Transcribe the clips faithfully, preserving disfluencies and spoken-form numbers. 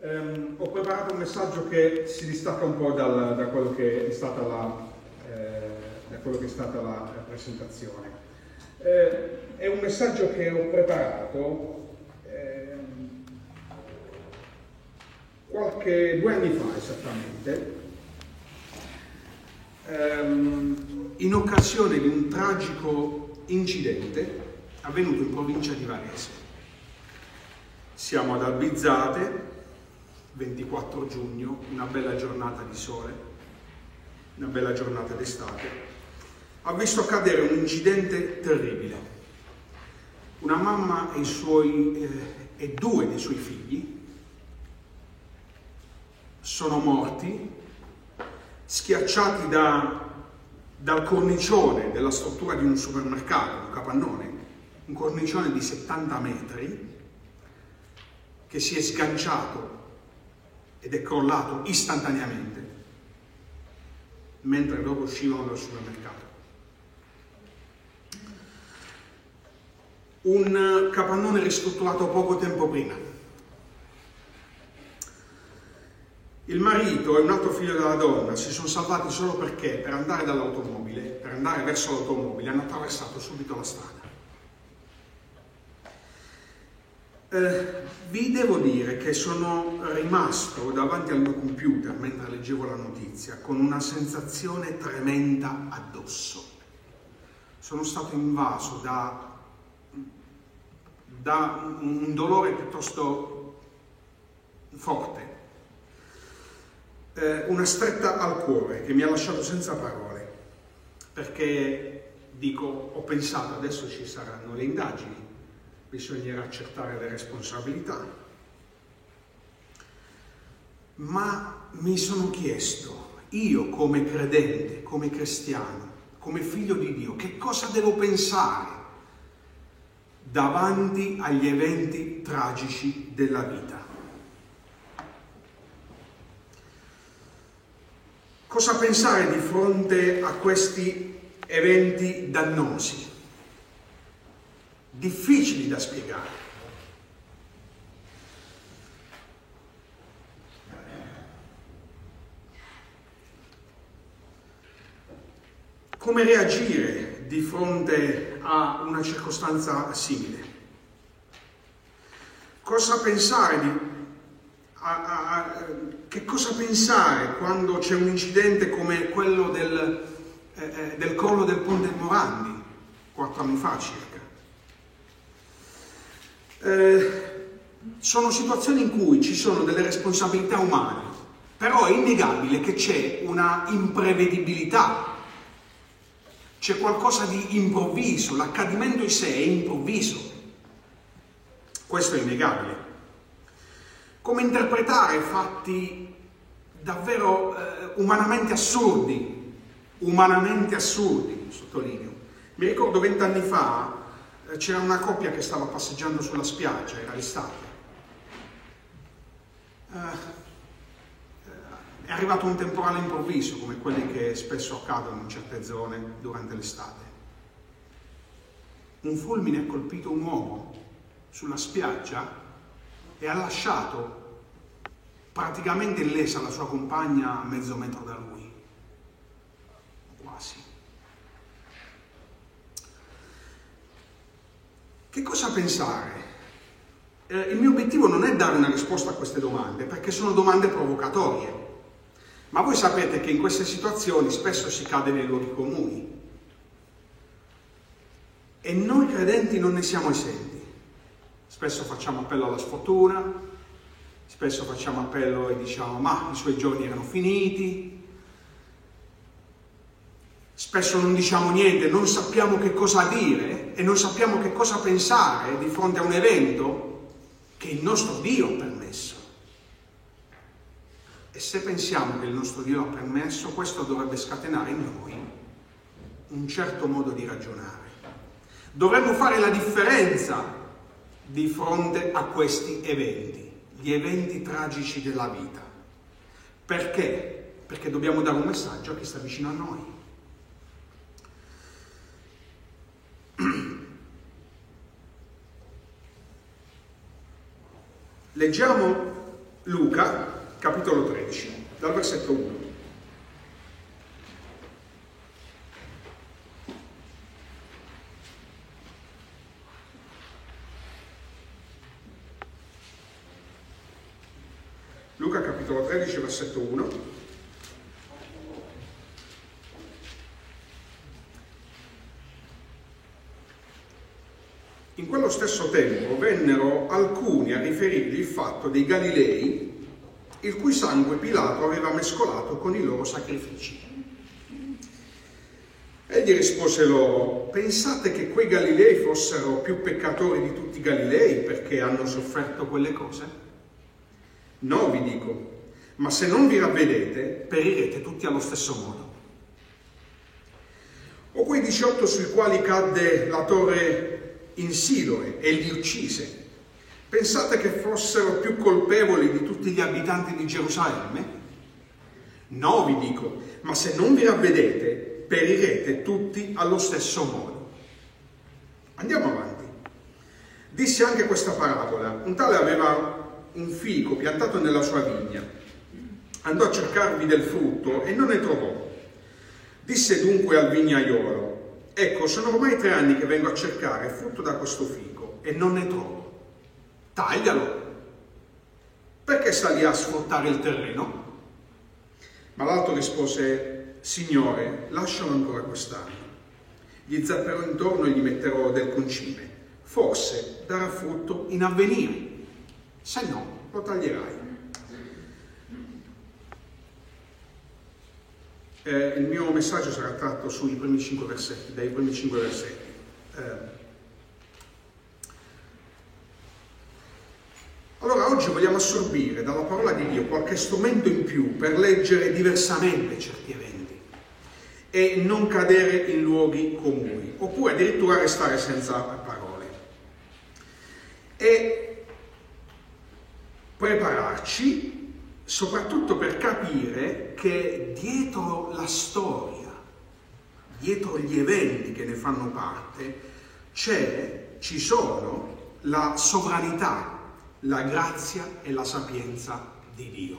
Um, ho preparato un messaggio che si distacca un po' dal, da, quello che è stata la, eh, da quello che è stata la, la presentazione. Eh, è un messaggio che ho preparato eh, qualche due anni fa esattamente, ehm, in occasione di un tragico incidente avvenuto in provincia di Varese. Siamo ad Albizzate, ventiquattro giugno, una bella giornata di sole, una bella giornata d'estate. Ha visto accadere un incidente terribile. Una mamma e, i suoi, eh, e due dei suoi figli sono morti, schiacciati da, dal cornicione della struttura di un supermercato, un capannone, un cornicione di settanta metri, che si è sganciato ed è crollato istantaneamente mentre loro uscivano dal supermercato. Un capannone ristrutturato poco tempo prima. Il marito e un altro figlio della donna si sono salvati solo perché per andare dall'automobile, per andare verso l'automobile, hanno attraversato subito la strada. Eh, vi devo dire che sono rimasto davanti al mio computer mentre leggevo la notizia con una sensazione tremenda addosso. Sono stato invaso da, da un dolore piuttosto forte, eh, una stretta al cuore che mi ha lasciato senza parole, perché dico, ho pensato adesso ci saranno le indagini, bisognerà accertare le responsabilità, ma mi sono chiesto, io come credente, come cristiano, come figlio di Dio, che cosa devo pensare davanti agli eventi tragici della vita? Cosa pensare di fronte a questi eventi dannosi? Difficili da spiegare. Come reagire di fronte a una circostanza simile? Cosa pensare di a, a, a, che cosa pensare quando c'è un incidente come quello del, eh, del crollo del ponte Morandi quattro anni fa circa? Eh, sono situazioni in cui ci sono delle responsabilità umane, però è innegabile che c'è una imprevedibilità, c'è qualcosa di improvviso, l'accadimento in sé è improvviso, questo è innegabile. Come interpretare fatti davvero eh, umanamente assurdi, umanamente assurdi, sottolineo. Mi ricordo vent'anni fa c'era una coppia che stava passeggiando sulla spiaggia, era l'estate. Uh, è arrivato un temporale improvviso, come quelli che spesso accadono in certe zone durante l'estate. Un fulmine ha colpito un uomo sulla spiaggia e ha lasciato praticamente illesa la sua compagna a mezzo metro da lui. Quasi. Che cosa pensare? Eh, il mio obiettivo non è dare una risposta a queste domande, perché sono domande provocatorie. Ma voi sapete che in queste situazioni spesso si cade nei luoghi comuni. E noi credenti non ne siamo esenti. Spesso facciamo appello alla sfortuna, spesso facciamo appello e diciamo, ma i suoi giorni erano finiti. Spesso non diciamo niente, non sappiamo che cosa dire e non sappiamo che cosa pensare di fronte a un evento che il nostro Dio ha permesso. E se pensiamo che il nostro Dio ha permesso, questo dovrebbe scatenare in noi un certo modo di ragionare. Dovremmo fare la differenza di fronte a questi eventi, gli eventi tragici della vita. Perché? Perché dobbiamo dare un messaggio a chi sta vicino a noi. Leggiamo Luca, capitolo tredici, dal versetto uno. Luca, capitolo tredici, versetto uno. In quello stesso tempo vennero alcuni a riferirgli il fatto dei Galilei, il cui sangue Pilato aveva mescolato con i loro sacrifici. Egli rispose loro: pensate che quei Galilei fossero più peccatori di tutti i Galilei perché hanno sofferto quelle cose? No, vi dico, ma se non vi ravvedete, perirete tutti allo stesso modo. O quei diciotto sui quali cadde la torre in Siloe e li uccise, pensate che fossero più colpevoli di tutti gli abitanti di Gerusalemme? No, vi dico, ma se non vi ravvedete, perirete tutti allo stesso modo. Andiamo avanti. Disse anche questa parabola: un tale aveva un fico piantato nella sua vigna, andò a cercarvi del frutto e non ne trovò. Disse dunque al vignaiolo: ecco, sono ormai tre anni che vengo a cercare frutto da questo fico e non ne trovo. Taglialo. Perché sta lì a sfruttare il terreno? Ma l'altro rispose: Signore, lascialo ancora quest'anno. Gli zapperò intorno e gli metterò del concime. Forse darà frutto in avvenire. Se no, lo taglierai. Eh, il mio messaggio sarà tratto sui primi cinque versetti, dai primi cinque versetti. Eh. Allora, oggi vogliamo assorbire dalla parola di Dio qualche strumento in più per leggere diversamente certi eventi e non cadere in luoghi comuni, oppure addirittura restare senza parole. E prepararci soprattutto per capire che dietro la storia, dietro gli eventi che ne fanno parte, c'è, ci sono la sovranità, la grazia e la sapienza di Dio.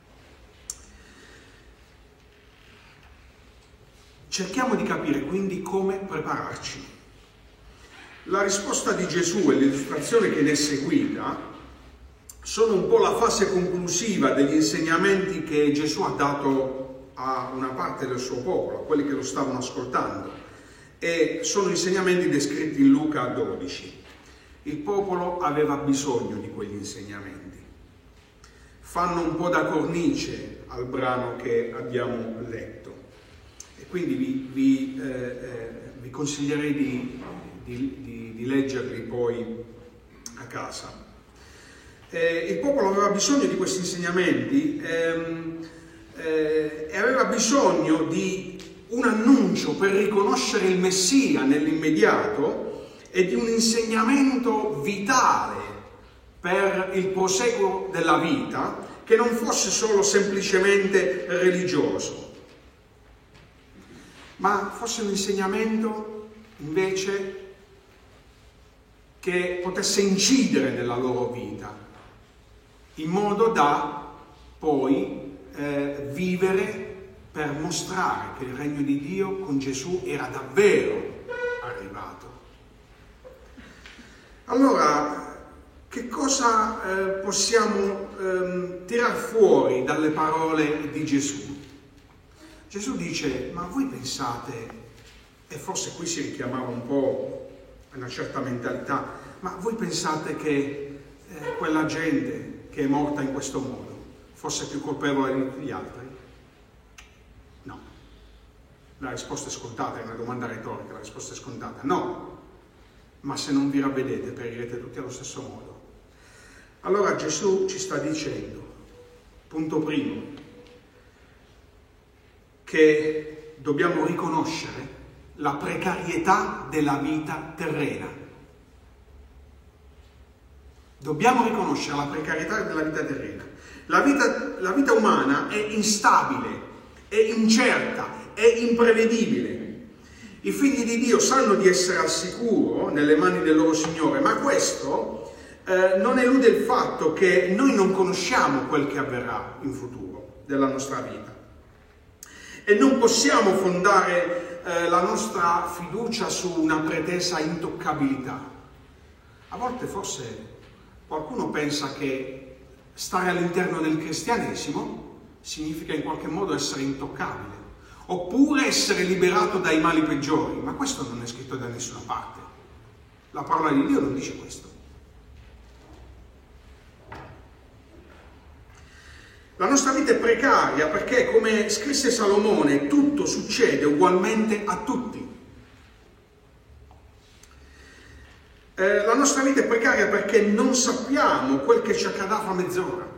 Cerchiamo di capire quindi come prepararci. La risposta di Gesù e l'illustrazione che ne è seguita sono un po' la fase conclusiva degli insegnamenti che Gesù ha dato a una parte del suo popolo, a quelli che lo stavano ascoltando, e sono insegnamenti descritti in Luca dodici. Il popolo aveva bisogno di quegli insegnamenti. Fanno un po' da cornice al brano che abbiamo letto e quindi vi, vi, eh, vi consiglierei di, di, di, di leggerli poi a casa. Eh, il popolo aveva bisogno di questi insegnamenti ehm, eh, e aveva bisogno di un annuncio per riconoscere il Messia nell'immediato e di un insegnamento vitale per il proseguo della vita che non fosse solo semplicemente religioso, ma fosse un insegnamento invece che potesse incidere nella loro vita, in modo da poi eh, vivere per mostrare che il regno di Dio con Gesù era davvero arrivato. Allora, che cosa eh, possiamo eh, tirar fuori dalle parole di Gesù? Gesù dice: ma voi pensate, e forse qui si richiamava un po' a una certa mentalità, ma voi pensate che eh, quella gente che è morta in questo modo fosse più colpevole di tutti gli altri? No. La risposta è scontata, è una domanda retorica, la risposta è scontata. No. Ma se non vi ravvedete, perirete tutti allo stesso modo. Allora Gesù ci sta dicendo, punto primo, che dobbiamo riconoscere la precarietà della vita terrena. Dobbiamo riconoscere la precarietà della vita terrena. La vita, la vita umana è instabile, è incerta, è imprevedibile. I figli di Dio sanno di essere al sicuro nelle mani del loro Signore, ma questo eh, non elude il fatto che noi non conosciamo quel che avverrà in futuro della nostra vita e non possiamo fondare eh, la nostra fiducia su una pretesa intoccabilità. A volte forse qualcuno pensa che stare all'interno del cristianesimo significa in qualche modo essere intoccabile, oppure essere liberato dai mali peggiori, ma questo non è scritto da nessuna parte. La parola di Dio non dice questo. La nostra vita è precaria perché, come scrisse Salomone, tutto succede ugualmente a tutti. Eh, la nostra vita è precaria perché non sappiamo quel che ci accadrà fra mezz'ora.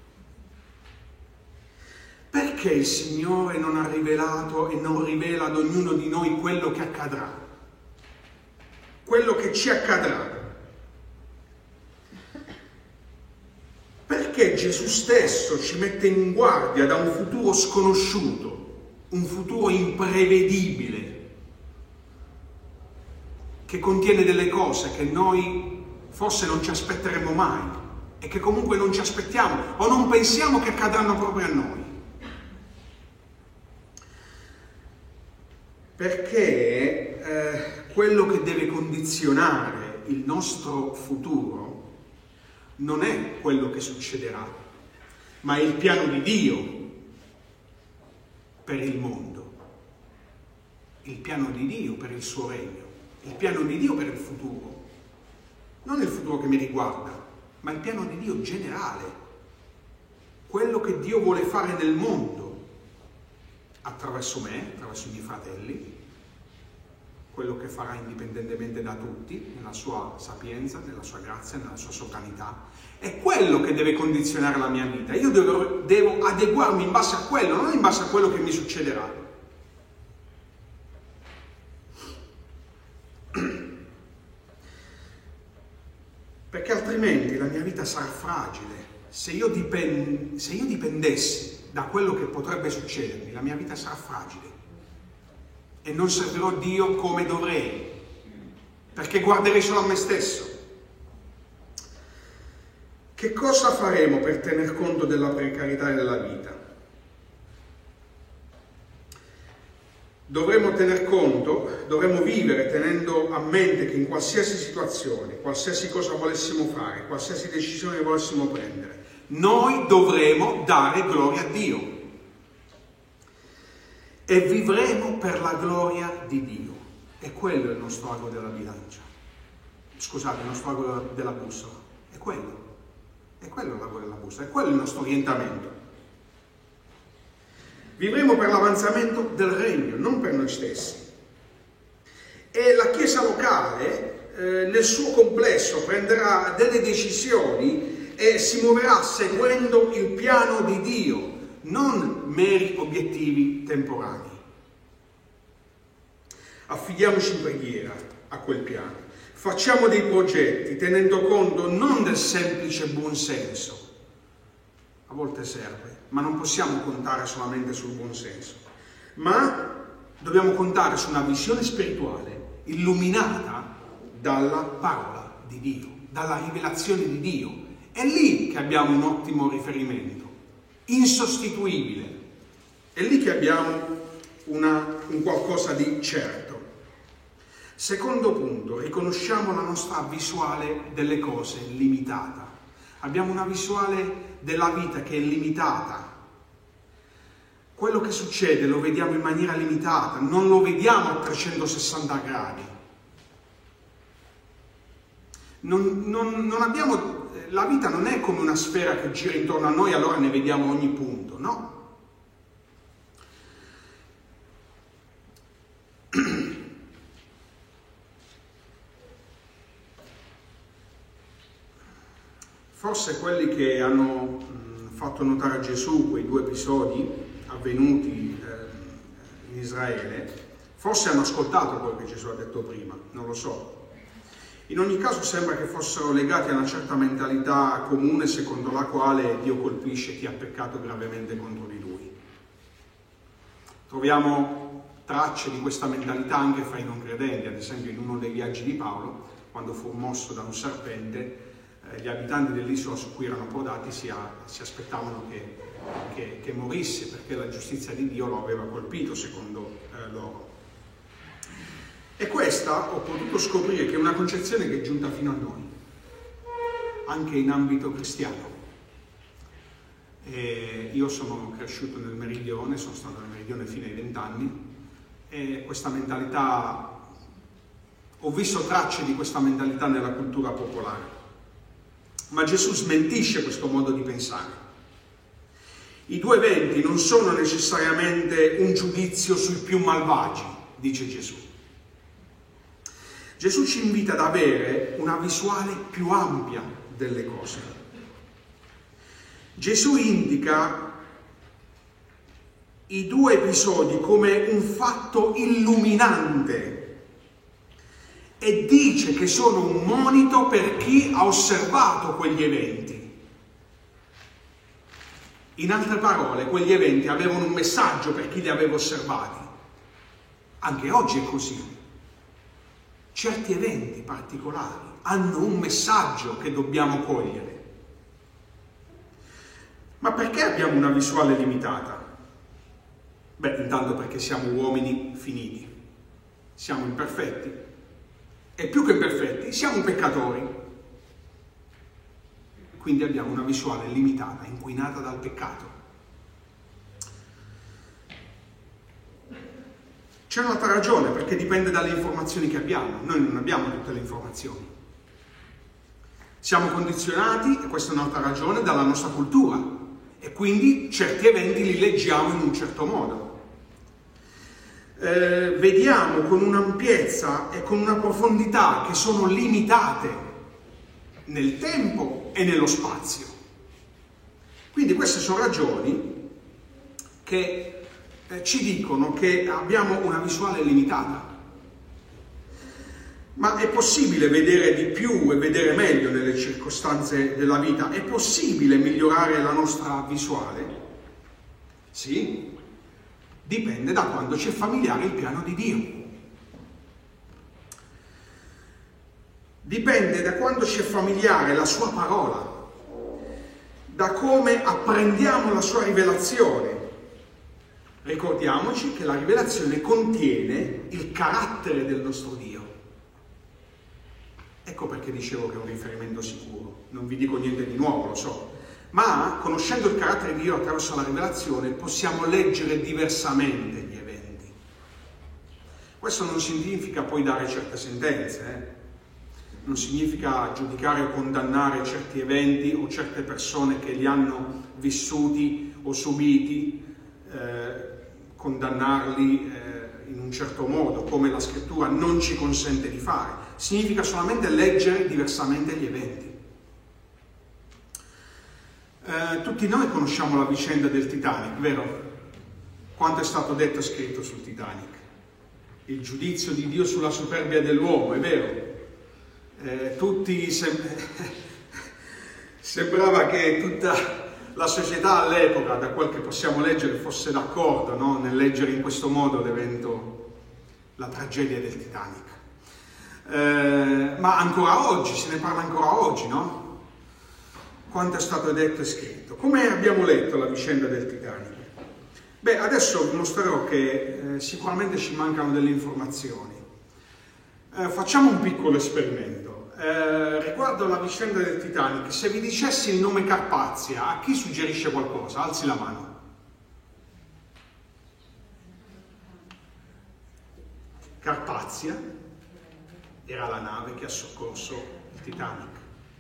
Perché il Signore non ha rivelato e non rivela ad ognuno di noi quello che accadrà? Quello che ci accadrà? Perché Gesù stesso ci mette in guardia da un futuro sconosciuto, un futuro imprevedibile, che contiene delle cose che noi forse non ci aspetteremo mai e che comunque non ci aspettiamo o non pensiamo che accadranno proprio a noi? Perché eh, quello che deve condizionare il nostro futuro non è quello che succederà, ma è il piano di Dio per il mondo, il piano di Dio per il suo regno, il piano di Dio per il futuro. Non il futuro che mi riguarda, ma il piano di Dio generale, quello che Dio vuole fare nel mondo, attraverso me, attraverso i miei fratelli, quello che farà indipendentemente da tutti, nella sua sapienza, nella sua grazia, nella sua sovranità. È quello che deve condizionare la mia vita. Io devo, devo adeguarmi in base a quello, non in base a quello che mi succederà. Perché altrimenti la mia vita sarà fragile. Se io, dipend- se io dipendessi da quello che potrebbe succedermi, la mia vita sarà fragile. E non servirò Dio come dovrei, perché guarderei solo a me stesso. Che cosa faremo per tener conto della precarietà della vita? Dovremmo tener conto, dovremmo vivere tenendo a mente che in qualsiasi situazione, qualsiasi cosa volessimo fare, qualsiasi decisione volessimo prendere, noi dovremo dare gloria a Dio. E vivremo per la gloria di Dio. E quello è il nostro ago della bilancia. Scusate, il nostro ago della bussola. È quello. È quello l'ago della bussola. È quello il nostro orientamento. Vivremo per l'avanzamento del regno, non per noi stessi. E la Chiesa locale, eh, nel suo complesso, prenderà delle decisioni e si muoverà seguendo il piano di Dio, non meri obiettivi temporanei. Affidiamoci in preghiera a quel piano. Facciamo dei progetti tenendo conto non del semplice buonsenso. A volte serve, ma non possiamo contare solamente sul buonsenso. Ma dobbiamo contare su una visione spirituale illuminata dalla parola di Dio, dalla rivelazione di Dio. È lì che abbiamo un ottimo riferimento, insostituibile. È lì che abbiamo una, un qualcosa di certo. Secondo punto, riconosciamo la nostra visuale delle cose limitata. Abbiamo una visuale della vita che è limitata. Quello che succede lo vediamo in maniera limitata, non lo vediamo a trecentosessanta gradi. Non, non, non abbiamo, la vita non è come una sfera che gira intorno a noi, allora ne vediamo ogni punto, no? Forse quelli che hanno mh, fatto notare a Gesù quei due episodi avvenuti eh, in Israele, forse hanno ascoltato quello che Gesù ha detto prima, non lo so. In ogni caso sembra che fossero legati a una certa mentalità comune secondo la quale Dio colpisce chi ha peccato gravemente contro di Lui. Troviamo tracce di questa mentalità anche fra i non credenti, ad esempio in uno dei viaggi di Paolo, quando fu mosso da un serpente, eh, gli abitanti dell'isola su cui erano approdati si, a, si aspettavano che, che, che morisse, perché la giustizia di Dio lo aveva colpito, secondo eh, loro. E questa ho potuto scoprire che è una concezione che è giunta fino a noi, anche in ambito cristiano. E io sono cresciuto nel Meridione, sono stato nel Meridione fino ai vent'anni, e questa mentalità, ho visto tracce di questa mentalità nella cultura popolare. Ma Gesù smentisce questo modo di pensare. I due eventi non sono necessariamente un giudizio sui più malvagi, dice Gesù. Gesù ci invita ad avere una visuale più ampia delle cose. Gesù indica i due episodi come un fatto illuminante e dice che sono un monito per chi ha osservato quegli eventi. In altre parole, quegli eventi avevano un messaggio per chi li aveva osservati. Anche oggi è così. Certi eventi particolari hanno un messaggio che dobbiamo cogliere. Ma perché abbiamo una visuale limitata? Beh, intanto perché siamo uomini finiti, siamo imperfetti e più che imperfetti siamo peccatori. Quindi abbiamo una visuale limitata, inquinata dal peccato. C'è un'altra ragione, perché dipende dalle informazioni che abbiamo. Noi non abbiamo tutte le informazioni. Siamo condizionati, e questa è un'altra ragione, dalla nostra cultura. E quindi certi eventi li leggiamo in un certo modo. Eh, vediamo con un'ampiezza e con una profondità che sono limitate nel tempo e nello spazio. Quindi queste sono ragioni che Eh, ci dicono che abbiamo una visuale limitata. Ma è possibile vedere di più e vedere meglio nelle circostanze della vita? È possibile migliorare la nostra visuale? Sì, dipende da quando ci è familiare il piano di Dio. Dipende da quando ci è familiare la sua parola, da come apprendiamo la sua rivelazione. Ricordiamoci che la rivelazione contiene il carattere del nostro Dio. Ecco perché dicevo che è un riferimento sicuro. Non vi dico niente di nuovo, lo so. Ma conoscendo il carattere di Dio attraverso la rivelazione possiamo leggere diversamente gli eventi. Questo non significa poi dare certe sentenze, eh? Non significa giudicare o condannare certi eventi o certe persone che li hanno vissuti o subiti, eh, condannarli eh, in un certo modo, come la scrittura non ci consente di fare. Significa solamente leggere diversamente gli eventi. Eh, tutti noi conosciamo la vicenda del Titanic, vero? Quanto è stato detto e scritto sul Titanic? Il giudizio di Dio sulla superbia dell'uomo, è vero? Eh, tutti sem- sembrava che tutta la società all'epoca, da quel che possiamo leggere, fosse d'accordo, no? Nel leggere in questo modo l'evento, la tragedia del Titanic. Eh, ma ancora oggi, se ne parla ancora oggi, no? Quanto è stato detto e scritto. Come abbiamo letto la vicenda del Titanic? Beh, adesso vi mostrerò che eh, sicuramente ci mancano delle informazioni. Eh, facciamo un piccolo esperimento. Eh, riguardo la vicenda del Titanic, se vi dicessi il nome Carpazia, a chi suggerisce qualcosa? Alzi la mano. Carpazia era la nave che ha soccorso il Titanic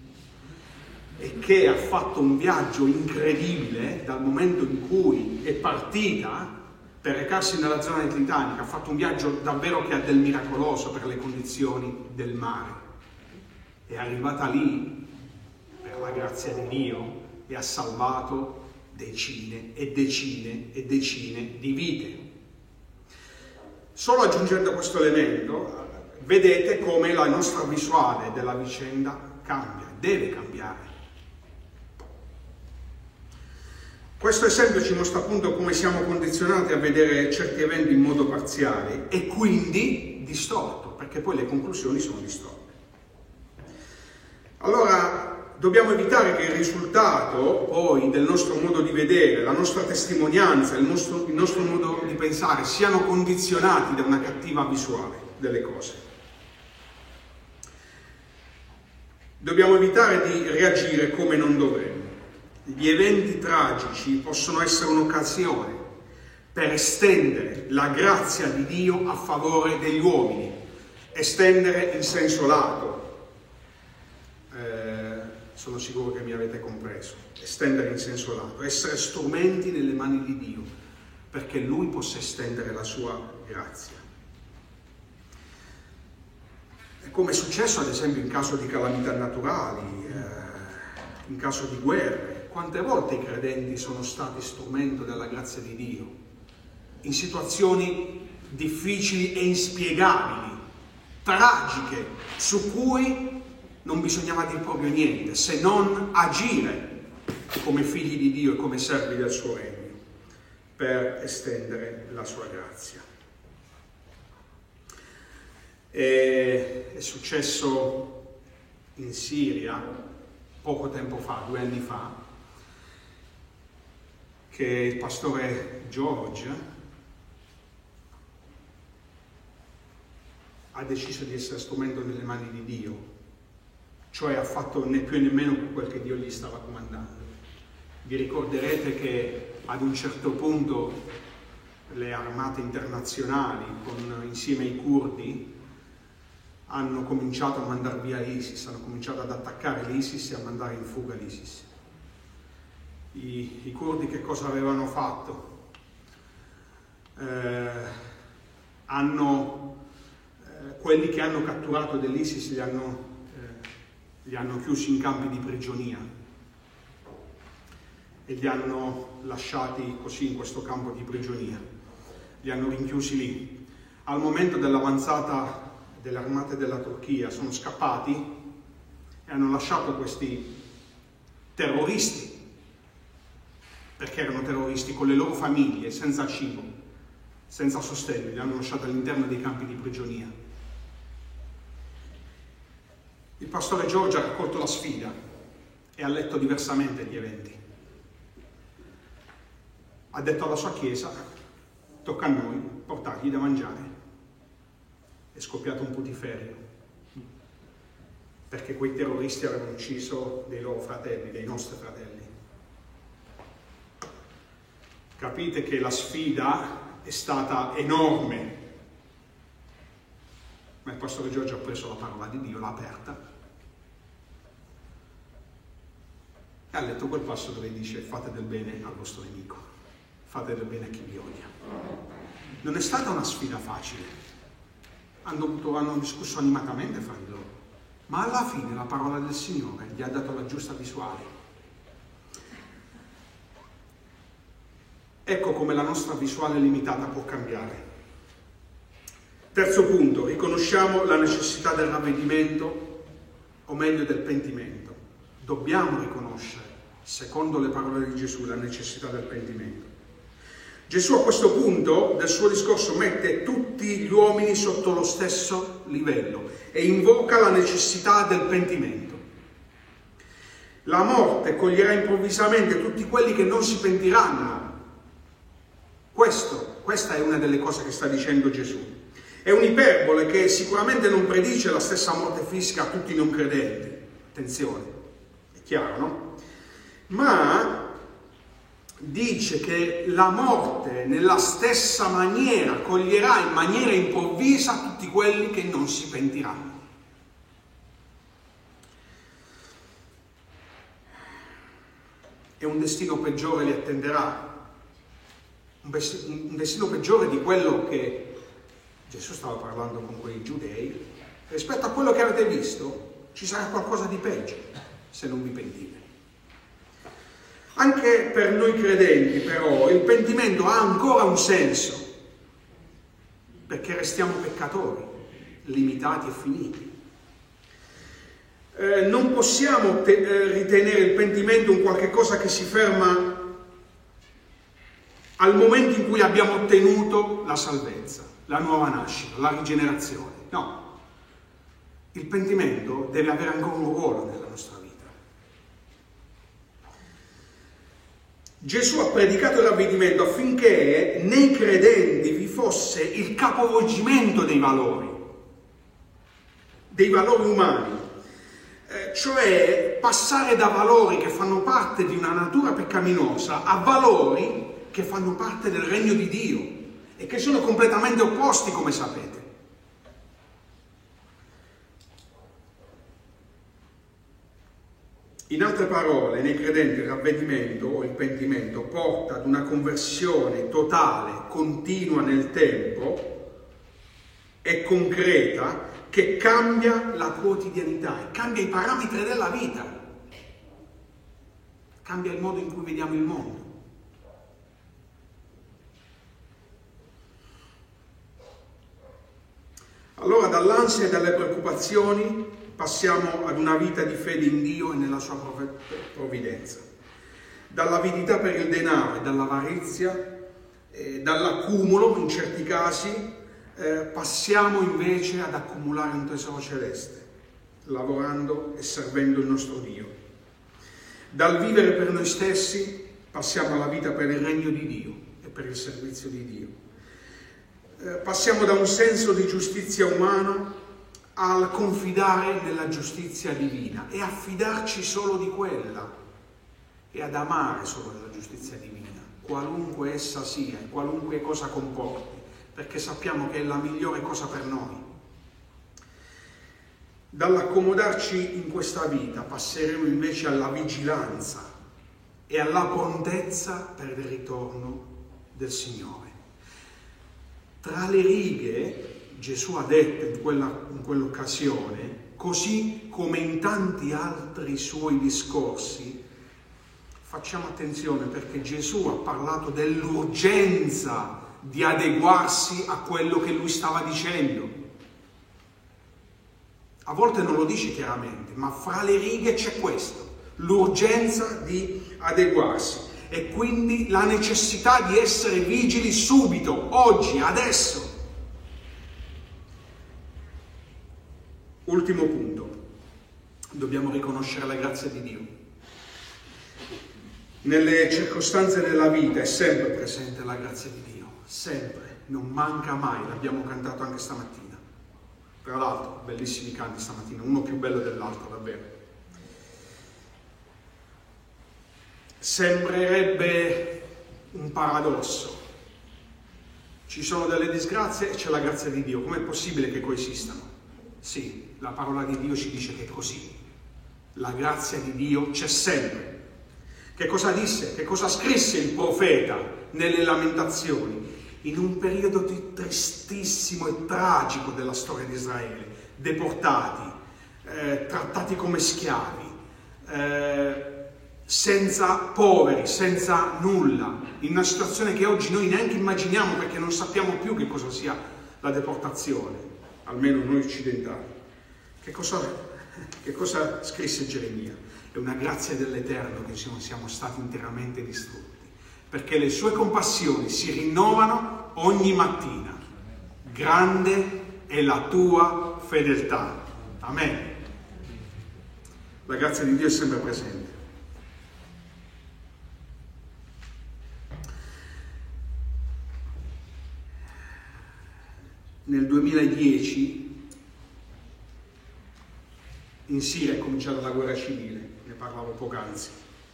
e che ha fatto un viaggio incredibile dal momento in cui è partita per recarsi nella zona del Titanic. Ha fatto un viaggio davvero che ha del miracoloso per le condizioni del mare. È arrivata lì per la grazia di Dio e ha salvato decine e decine e decine di vite. Solo aggiungendo questo elemento, vedete come la nostra visuale della vicenda cambia, deve cambiare. Questo esempio ci mostra appunto come siamo condizionati a vedere certi eventi in modo parziale e quindi distorto, perché poi le conclusioni sono distorte. Allora, dobbiamo evitare che il risultato poi del nostro modo di vedere, la nostra testimonianza, il nostro, il nostro modo di pensare siano condizionati da una cattiva visuale delle cose. Dobbiamo evitare di reagire come non dovremmo. Gli eventi tragici possono essere un'occasione per estendere la grazia di Dio a favore degli uomini, estendere in senso lato. Eh, sono sicuro che mi avete compreso. Estendere in senso lato, essere strumenti nelle mani di Dio, perché Lui possa estendere la sua grazia. È come è successo ad esempio in caso di calamità naturali, eh, in caso di guerre. Quante volte i credenti sono stati strumento della grazia di Dio in situazioni difficili e inspiegabili, tragiche, su cui non bisognava dire proprio niente, se non agire come figli di Dio e come servi del suo regno per estendere la sua grazia. E è successo in Siria poco tempo fa, due anni fa, che il pastore George ha deciso di essere strumento nelle mani di Dio, cioè ha fatto né più né meno quel che Dio gli stava comandando. Vi ricorderete che ad un certo punto le armate internazionali, con, insieme ai curdi, hanno cominciato a mandare via l'ISIS, hanno cominciato ad attaccare l'ISIS e a mandare in fuga l'ISIS. I, i curdi che cosa avevano fatto? Eh, hanno, eh, quelli che hanno catturato dell'ISIS li hanno, eh, li hanno chiusi in campi di prigionia e li hanno lasciati così in questo campo di prigionia, li hanno rinchiusi lì. Al momento dell'avanzata delle armate della Turchia sono scappati e hanno lasciato questi terroristi, perché erano terroristi, con le loro famiglie, senza cibo, senza sostegno, li hanno lasciati all'interno dei campi di prigionia. Il pastore Giorgio ha raccolto la sfida e ha letto diversamente gli eventi. Ha detto alla sua chiesa: tocca a noi portargli da mangiare. È scoppiato un putiferio, perché quei terroristi avevano ucciso dei loro fratelli, dei nostri fratelli. Capite che la sfida è stata enorme, ma il pastore Giorgio ha preso la parola di Dio, l'ha aperta e ha letto quel passo dove dice: fate del bene al vostro nemico, fate del bene a chi vi odia. Non è stata una sfida facile. Hanno, dovuto, hanno discusso animatamente fra di loro, ma alla fine la parola del Signore gli ha dato la giusta visuale. Ecco come la nostra visuale limitata può cambiare. Terzo punto, riconosciamo la necessità del ravvedimento, o meglio del pentimento. Dobbiamo riconoscere, secondo le parole di Gesù, la necessità del pentimento. Gesù a questo punto del suo discorso mette tutti gli uomini sotto lo stesso livello e invoca la necessità del pentimento. La morte coglierà improvvisamente tutti quelli che non si pentiranno. Questo, questa è una delle cose che sta dicendo Gesù. È un'iperbole che sicuramente non predice la stessa morte fisica a tutti i non credenti. Attenzione, è chiaro, no? Ma dice che la morte nella stessa maniera coglierà in maniera improvvisa tutti quelli che non si pentiranno. E un destino peggiore li attenderà, un destino peggiore di quello che Gesù stava parlando con quei giudei. Rispetto a quello che avete visto, ci sarà qualcosa di peggio se non vi pentite. Anche per noi credenti, però, il pentimento ha ancora un senso, perché restiamo peccatori, limitati e finiti. Eh, non possiamo te- eh, ritenere il pentimento un qualche cosa che si ferma al momento in cui abbiamo ottenuto la salvezza, la nuova nascita, la rigenerazione. No, il pentimento deve avere ancora un ruolo nella nostra vita. Gesù ha predicato il ravvedimento affinché nei credenti vi fosse il capovolgimento dei valori, dei valori umani, eh, cioè passare da valori che fanno parte di una natura peccaminosa a valori che fanno parte del regno di Dio e che sono completamente opposti, come sapete. In altre parole, nei credenti il ravvedimento o il pentimento porta ad una conversione totale, continua nel tempo e concreta che cambia la quotidianità e cambia i parametri della vita, cambia il modo in cui vediamo il mondo. Allora dall'ansia e dalle preoccupazioni passiamo ad una vita di fede in Dio e nella sua provvidenza. Dall'avidità per il denaro e dall'avarizia, eh, dall'accumulo in certi casi, eh, passiamo invece ad accumulare un tesoro celeste, lavorando e servendo il nostro Dio. Dal vivere per noi stessi passiamo alla vita per il regno di Dio e per il servizio di Dio. Eh, passiamo da un senso di giustizia umana al confidare nella giustizia divina e affidarci solo di quella e ad amare solo la giustizia divina, qualunque essa sia e qualunque cosa comporti, perché sappiamo che è la migliore cosa per noi. Dall'accomodarci in questa vita passeremo invece alla vigilanza e alla prontezza per il ritorno del Signore. Tra le righe Gesù ha detto in, quella, in quell'occasione, così come in tanti altri suoi discorsi, facciamo attenzione perché Gesù ha parlato dell'urgenza di adeguarsi a quello che lui stava dicendo. A volte non lo dice chiaramente, ma fra le righe c'è questo, l'urgenza di adeguarsi e quindi la necessità di essere vigili subito, oggi, adesso. Ultimo punto, dobbiamo riconoscere la grazia di Dio. Nelle circostanze della vita è sempre presente la grazia di Dio, sempre, non manca mai, l'abbiamo cantato anche stamattina. Tra l'altro, bellissimi canti stamattina, uno più bello dell'altro, davvero. Sembrerebbe un paradosso. Ci sono delle disgrazie e c'è la grazia di Dio, com'è possibile che coesistano? Sì, la parola di Dio ci dice che è così. La grazia di Dio c'è sempre. Che cosa disse? Che cosa scrisse il profeta nelle Lamentazioni? In un periodo tristissimo e tragico della storia di Israele, deportati, eh, trattati come schiavi, eh, senza poveri, senza nulla, in una situazione che oggi noi neanche immaginiamo perché non sappiamo più che cosa sia la deportazione, almeno noi occidentali. Che cosa, che cosa scrisse Geremia? È una grazia dell'Eterno che siamo stati interamente distrutti, perché le sue compassioni si rinnovano ogni mattina. Grande è la tua fedeltà. Amen. La grazia di Dio è sempre presente. Nel duemiladieci in Siria è cominciata la guerra civile, ne parlavo poc'anzi.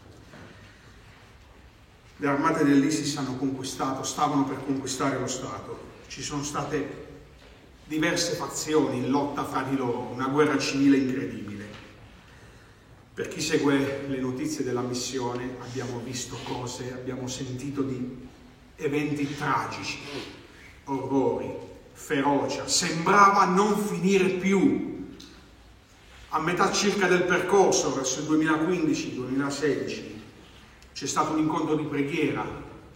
Le armate dell'ISIS hanno conquistato, stavano per conquistare lo Stato. Ci sono state diverse fazioni in lotta fra di loro, una guerra civile incredibile. Per chi segue le notizie della missione abbiamo visto cose, abbiamo sentito di eventi tragici, orrori, ferocia. Sembrava non finire più. A metà circa del percorso, verso il duemilaquindici duemilasedici, c'è stato un incontro di preghiera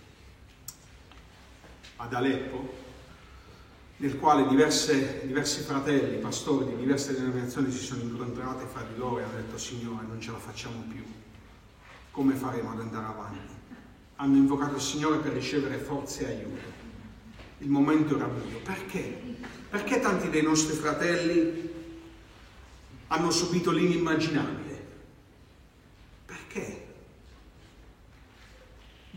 ad Aleppo, nel quale diverse, diversi fratelli, pastori di diverse denominazioni si sono incontrati fra di loro e hanno detto: Signore, non ce la facciamo più, come faremo ad andare avanti? Hanno invocato il Signore per ricevere forze e aiuto. Il momento era buio. Perché? Perché tanti dei nostri fratelli hanno subito l'inimmaginabile? Perché?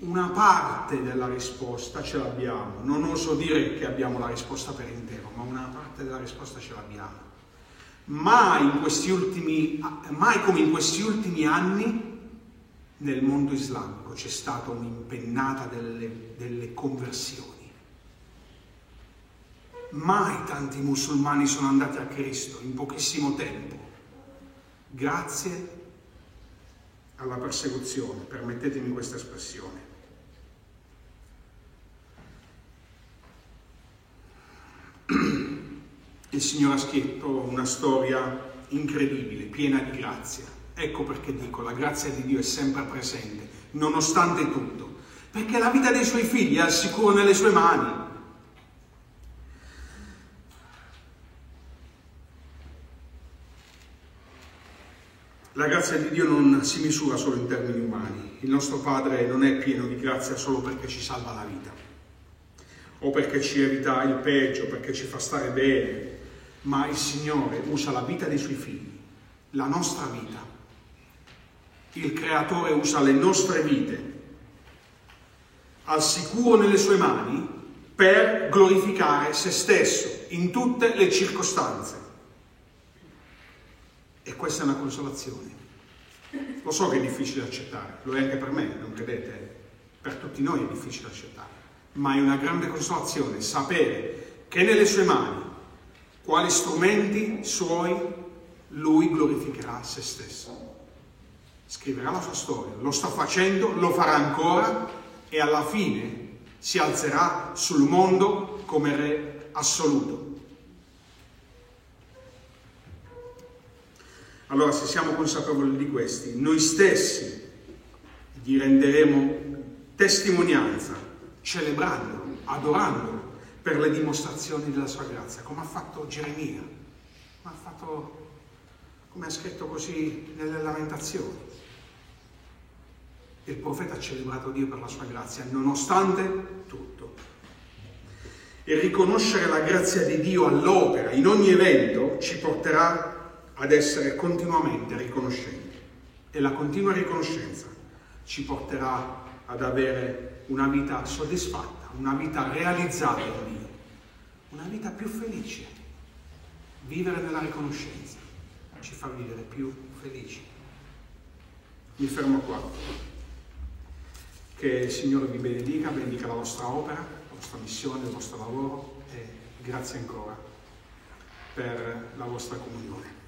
una parte della risposta ce l'abbiamo. Non oso dire che abbiamo la risposta per intero, ma una parte della risposta ce l'abbiamo. Mai, in questi ultimi, mai come in questi ultimi anni nel mondo islamico c'è stata un'impennata delle, delle conversioni. Mai tanti musulmani sono andati a Cristo in pochissimo tempo, grazie alla persecuzione, permettetemi questa espressione. Il Signore ha scritto una storia incredibile, piena di grazia. Ecco perché dico, la grazia di Dio è sempre presente, nonostante tutto, perché la vita dei Suoi figli è al sicuro nelle Sue mani. La grazia di Dio non si misura solo in termini umani. Il nostro Padre non è pieno di grazia solo perché ci salva la vita, o perché ci evita il peggio, perché ci fa stare bene, ma il Signore usa la vita dei Suoi figli, la nostra vita. Il Creatore usa le nostre vite al sicuro nelle Sue mani per glorificare se stesso in tutte le circostanze. E questa è una consolazione. Lo so che è difficile da accettare, lo è anche per me, non credete? Per tutti noi è difficile da accettare, ma è una grande consolazione sapere che nelle Sue mani, quali strumenti Suoi, Lui glorificherà se stesso. Scriverà la sua storia, lo sta facendo, lo farà ancora e alla fine si alzerà sul mondo come Re assoluto. Allora, se siamo consapevoli di questi, noi stessi gli renderemo testimonianza, celebrandolo, adorandolo per le dimostrazioni della sua grazia, come ha fatto Geremia, come ha fatto, come ha scritto così nelle Lamentazioni. Il profeta ha celebrato Dio per la sua grazia, nonostante tutto. E riconoscere la grazia di Dio all'opera in ogni evento ci porterà ad essere continuamente riconoscenti, e la continua riconoscenza ci porterà ad avere una vita soddisfatta, una vita realizzata in Dio, una vita più felice. Vivere nella riconoscenza ci fa vivere più felici. Mi fermo qua. Che il Signore vi benedica, benedica la vostra opera, la vostra missione, il vostro lavoro, e grazie ancora per la vostra comunione.